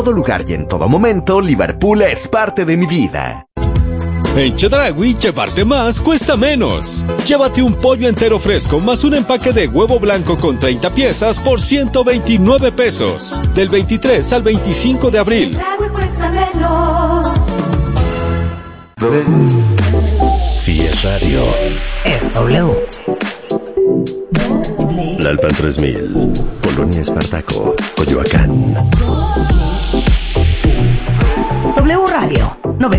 todo lugar y en todo momento, Liverpool es parte de mi vida. En Chedraui, llevarte más cuesta menos. Llévate un pollo entero fresco más un empaque de huevo blanco con 30 piezas por 129 pesos. Del 23 al 25 de abril. Chedraui cuesta menos. Si es radio, es W. Lalpan 3000, Polonia Espartaco, Coyoacán. W Radio.